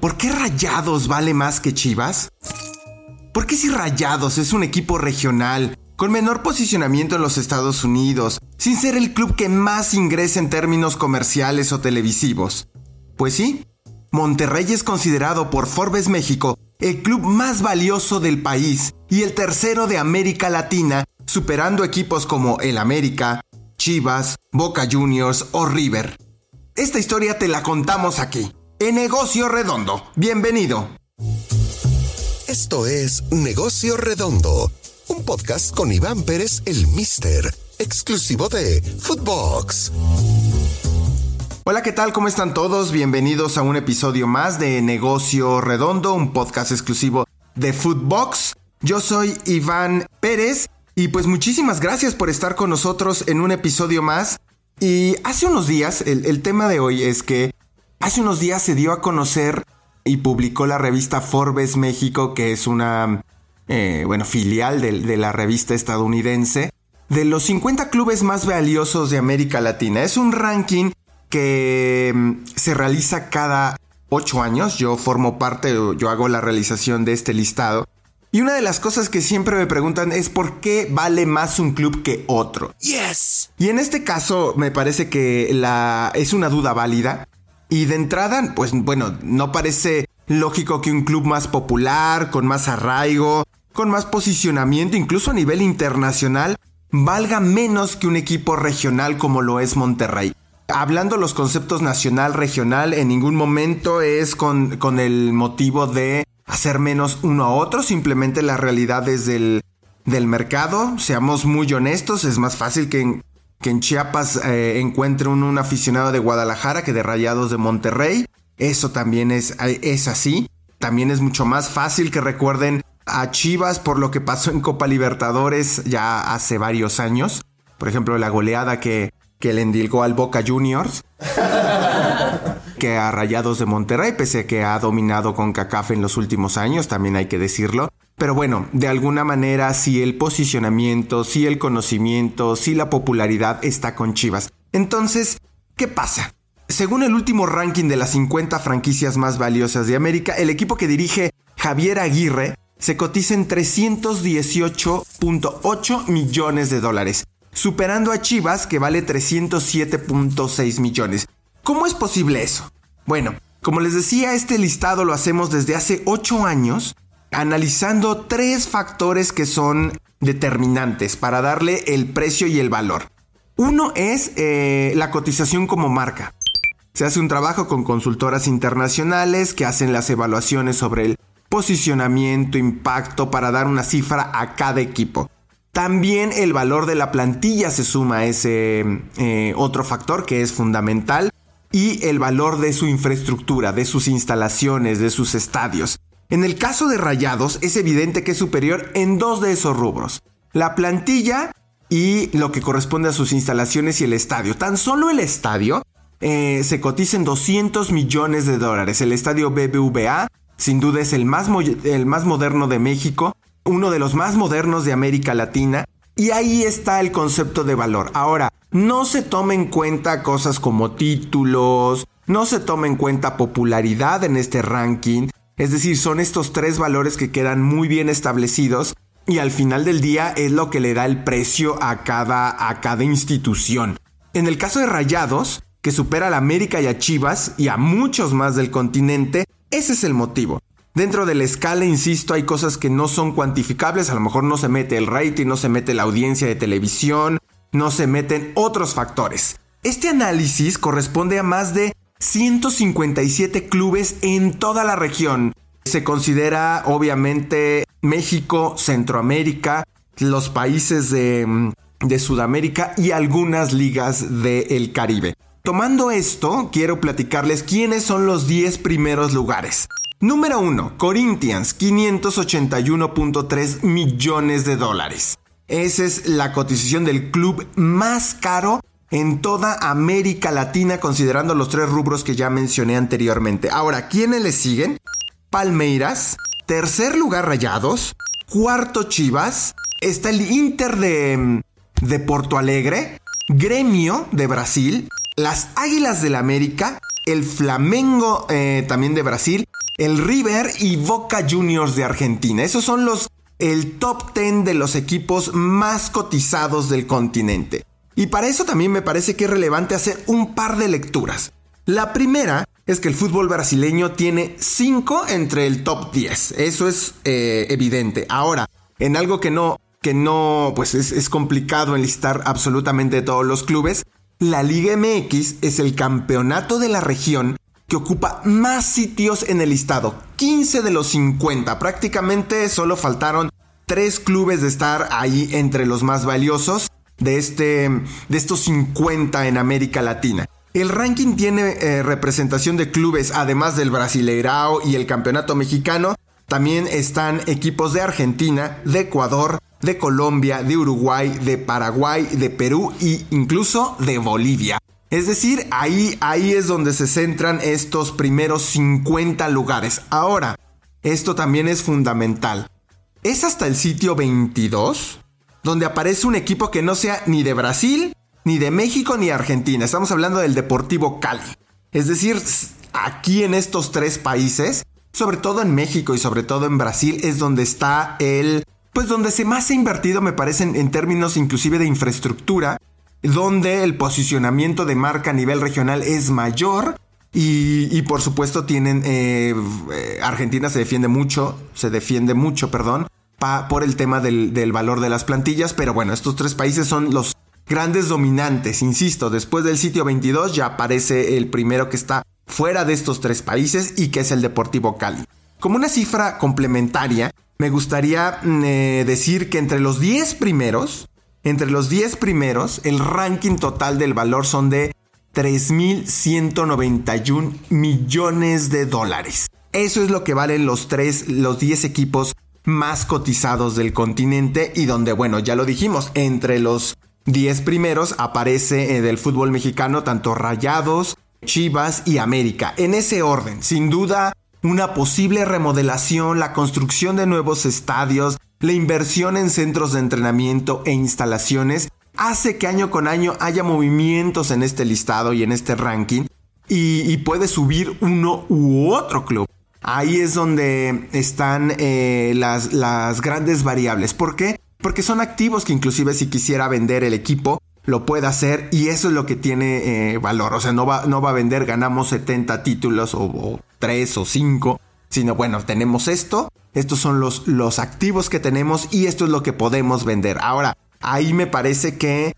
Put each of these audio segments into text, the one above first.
¿Por qué Rayados vale más que Chivas? ¿Por qué si Rayados es un equipo regional, con menor posicionamiento en los Estados Unidos, sin ser el club que más ingresa en términos comerciales o televisivos? Pues sí, Monterrey es considerado por Forbes México el club más valioso del país y el tercero de América Latina, superando equipos como el América, Chivas, Boca Juniors o River. Esta historia te la contamos aquí, en Negocio Redondo. Bienvenido. Esto es Negocio Redondo, un podcast con Iván Pérez, el Mister, exclusivo de Footbox. Hola, ¿qué tal? ¿Cómo están todos? Bienvenidos a un episodio más de Negocio Redondo, un podcast exclusivo de Footbox. Yo soy Iván Pérez y pues muchísimas gracias por estar con nosotros en un episodio más. Y hace unos días, el tema de hoy es que hace unos días se dio a conocer y publicó la revista Forbes México, que es una filial de la revista estadounidense, de los 50 clubes más valiosos de América Latina. Es un ranking que se realiza cada 8 años. Yo hago la realización de este listado. Y una de las cosas que siempre me preguntan es ¿por qué vale más un club que otro? Yes. Y en este caso me parece que es una duda válida. Y de entrada, pues bueno, no parece lógico que un club más popular, con más arraigo, con más posicionamiento, incluso a nivel internacional, valga menos que un equipo regional como lo es Monterrey. Hablando los conceptos nacional, regional, en ningún momento es con el motivo de hacer menos uno a otro, simplemente la realidad es del mercado. Seamos muy honestos, es más fácil que en Chiapas encuentre un aficionado de Guadalajara que de Rayados de Monterrey. Eso también es así. También es mucho más fácil que recuerden a Chivas por lo que pasó en Copa Libertadores ya hace varios años. Por ejemplo, la goleada que le endilgó al Boca Juniors que a Rayados de Monterrey, pese a que ha dominado CONCACAF en los últimos años, también hay que decirlo. Pero bueno, de alguna manera sí el posicionamiento, sí el conocimiento, sí la popularidad está con Chivas. Entonces, ¿qué pasa? Según el último ranking de las 50 franquicias más valiosas de América, el equipo que dirige Javier Aguirre se cotiza en $318.8 millones, superando a Chivas, que vale 307.6 millones. ¿Cómo es posible eso? Bueno, como les decía, este listado lo hacemos desde hace 8 años, analizando 3 factores que son determinantes para darle el precio y el valor. Uno es la cotización como marca. Se hace un trabajo con consultoras internacionales que hacen las evaluaciones sobre el posicionamiento, impacto, para dar una cifra a cada equipo. También el valor de la plantilla se suma a ese otro factor que es fundamental, y el valor de su infraestructura, de sus instalaciones, de sus estadios. En el caso de Rayados es evidente que es superior en 2 de esos rubros: la plantilla y lo que corresponde a sus instalaciones y el estadio. Tan solo el estadio se cotiza en $200 millones. El estadio BBVA sin duda es el más moderno de México, uno de los más modernos de América Latina, y ahí está el concepto de valor. Ahora, no se toma en cuenta cosas como títulos, no se toma en cuenta popularidad en este ranking, es decir, son estos 3 valores que quedan muy bien establecidos y al final del día es lo que le da el precio a cada institución. En el caso de Rayados, que supera a la América y a Chivas y a muchos más del continente, ese es el motivo. Dentro de la escala, insisto, hay cosas que no son cuantificables. A lo mejor no se mete el rating, no se mete la audiencia de televisión, no se meten otros factores. Este análisis corresponde a más de 157 clubes en toda la región. Se considera, obviamente, México, Centroamérica, los países de Sudamérica y algunas ligas del Caribe. Tomando esto, quiero platicarles quiénes son los 10 primeros lugares. Número 1, Corinthians, $581.3 millones. Esa es la cotización del club más caro en toda América Latina, considerando los 3 rubros que ya mencioné anteriormente. Ahora, ¿quiénes le siguen? Palmeiras, tercer lugar Rayados, cuarto Chivas, está el Inter de Porto Alegre, Gremio de Brasil, las Águilas del América, el Flamengo también de Brasil, el River y Boca Juniors de Argentina. Esos son el top 10 de los equipos más cotizados del continente. Y para eso también me parece que es relevante hacer un par de lecturas. La primera es que el fútbol brasileño tiene 5 entre el top 10. Eso es evidente. Ahora, en algo que no, pues es complicado enlistar absolutamente todos los clubes, la Liga MX es el campeonato de la región que ocupa más sitios en el listado, 15 de los 50. Prácticamente solo faltaron 3 clubes de estar ahí entre los más valiosos de estos 50 en América Latina. El ranking tiene representación de clubes, además del Brasileirao y el Campeonato Mexicano. También están equipos de Argentina, de Ecuador, de Colombia, de Uruguay, de Paraguay, de Perú e incluso de Bolivia. Es decir, ahí es donde se centran estos primeros 50 lugares. Ahora, esto también es fundamental. Es hasta el sitio 22 donde aparece un equipo que no sea ni de Brasil, ni de México, ni de Argentina. Estamos hablando del Deportivo Cali. Es decir, aquí en estos 3 países, sobre todo en México y sobre todo en Brasil, es donde está donde más se ha invertido, me parece, en términos inclusive de infraestructura, donde el posicionamiento de marca a nivel regional es mayor y por supuesto tienen Argentina se defiende mucho, por el tema del valor de las plantillas, pero bueno, estos 3 países son los grandes dominantes. Insisto, después del sitio 22 ya aparece el primero que está fuera de estos 3 países y que es el Deportivo Cali. Como una cifra complementaria, me gustaría decir que entre los 10 primeros, el ranking total del valor son de 3.191 millones de dólares. Eso es lo que valen los 10 equipos más cotizados del continente y donde, bueno, ya lo dijimos, entre los 10 primeros aparece del fútbol mexicano tanto Rayados, Chivas y América. En ese orden, sin duda, una posible remodelación, la construcción de nuevos estadios, la inversión en centros de entrenamiento e instalaciones hace que año con año haya movimientos en este listado y en este ranking y puede subir uno u otro club. Ahí es donde están las grandes variables. ¿Por qué? Porque son activos que inclusive si quisiera vender el equipo lo puede hacer y eso es lo que tiene valor. O sea, no va a vender, ganamos 70 títulos o 3 o 5, sino bueno, tenemos esto, estos son los activos que tenemos y esto es lo que podemos vender. Ahora, ahí me parece que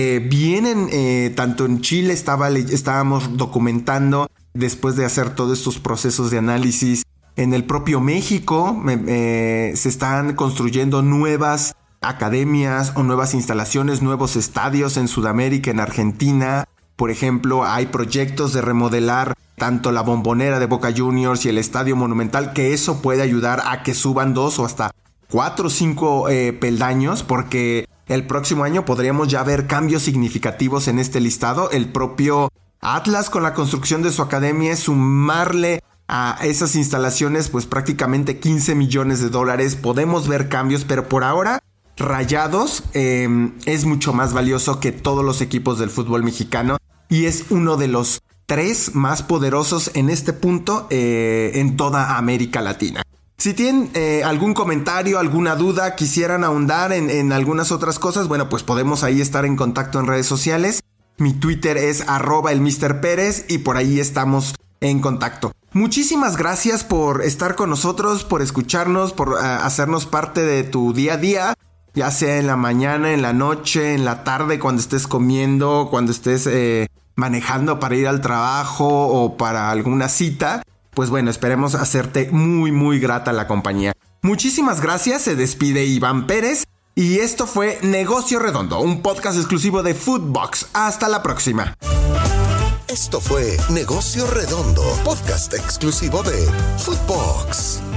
vienen, tanto en Chile estábamos documentando después de hacer todos estos procesos de análisis, en el propio México se están construyendo nuevas academias o nuevas instalaciones, nuevos estadios en Sudamérica, en Argentina. Por ejemplo, hay proyectos de remodelar tanto la Bombonera de Boca Juniors y el Estadio Monumental, que eso puede ayudar a que suban 2 o hasta 4 o 5 peldaños, porque el próximo año podríamos ya ver cambios significativos en este listado. El propio Atlas, con la construcción de su academia, sumarle a esas instalaciones pues prácticamente 15 millones de dólares. Podemos ver cambios, pero por ahora Rayados es mucho más valioso que todos los equipos del fútbol mexicano y es uno de los 3 más poderosos en este punto en toda América Latina. Si tienen algún comentario, alguna duda, quisieran ahondar en algunas otras cosas, bueno, pues podemos ahí estar en contacto en redes sociales. Mi Twitter es @elMrPérez y por ahí estamos en contacto. Muchísimas gracias por estar con nosotros, por escucharnos, por hacernos parte de tu día a día, ya sea en la mañana, en la noche, en la tarde, cuando estés comiendo, cuando estés manejando para ir al trabajo o para alguna cita. Pues bueno, esperemos hacerte muy muy grata la compañía. Muchísimas gracias, se despide Iván Pérez y esto fue Negocio Redondo, un podcast exclusivo de Footbox. Hasta la próxima. Esto fue Negocio Redondo, podcast exclusivo de Footbox.